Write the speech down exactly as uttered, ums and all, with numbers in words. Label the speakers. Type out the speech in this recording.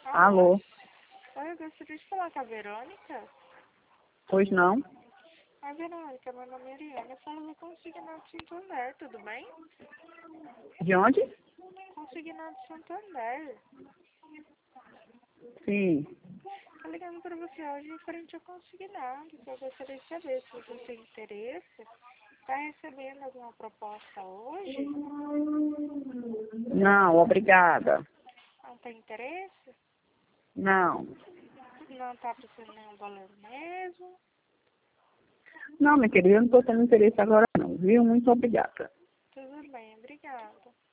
Speaker 1: Alô?
Speaker 2: Oi, eu gostaria de falar com a Verônica.
Speaker 1: Pois não?
Speaker 2: Oi, Verônica, meu nome é Ariana. Eu falo com o Consignado Santander, tudo bem?
Speaker 1: De onde?
Speaker 2: Consignado Santander.
Speaker 1: Sim.
Speaker 2: Tô ligando para você hoje em frente ao consignado. Eu gostaria de saber se você tem interesse. Está recebendo alguma proposta hoje?
Speaker 1: Não, obrigada.
Speaker 2: Não tem interesse?
Speaker 1: Não.
Speaker 2: Não está precisando de nenhum valor mesmo?
Speaker 1: Não, minha querida, eu não estou tendo interesse agora não, viu? Muito obrigada.
Speaker 2: Tudo bem, obrigada.